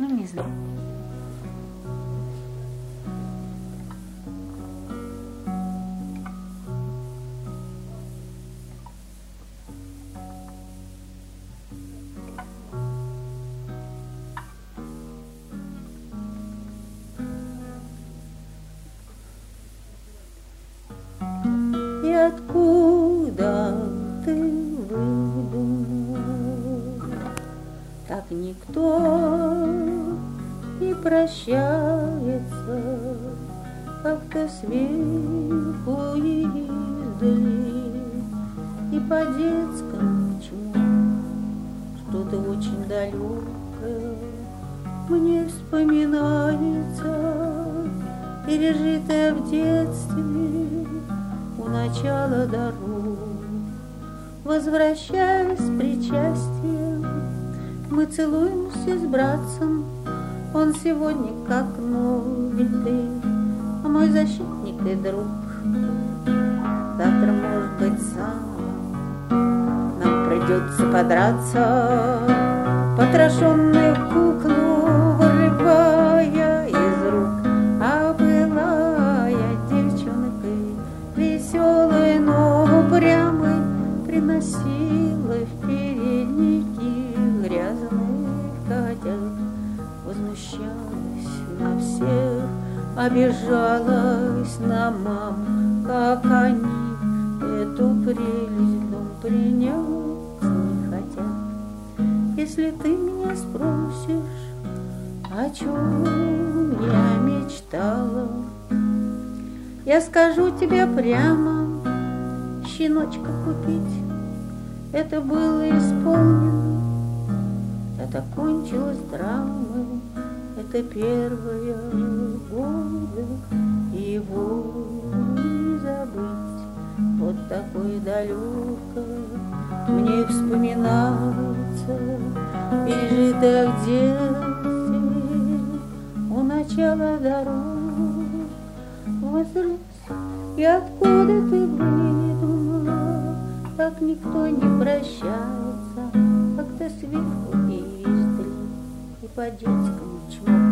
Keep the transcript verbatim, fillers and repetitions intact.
Ну, не знаю. И откуда ты выдумал? Так никто не прощается, как-то сверху издали, и по-детскому что-то очень далекое мне вспоминается, пережитое в детстве у начала дорог. Возвращаясь с причастием, мы целуемся с братцем. Он сегодня как новенький, а мой защитник и друг. Завтра, может быть, сам нам придется подраться, потрошенную куклу вырывая из рук. А была я девчонкой веселой, но упрямой, приносила в передники грязных котят, возмущалась на всех, обижалась на мам, как они эту прелесть в дом принять не хотят. Если ты меня спросишь, о чем я мечтала, я скажу тебе прямо: щеночка купить. Это было исполнено, это кончилось драмой. Это первые годы, его не забыть. Вот такое далекое мне вспоминается, пережитое в детстве у начала дорог. Возрос, и откуда ты выдумала? Так никто не прощается, как-то сверху издали, и по-детскому чмо.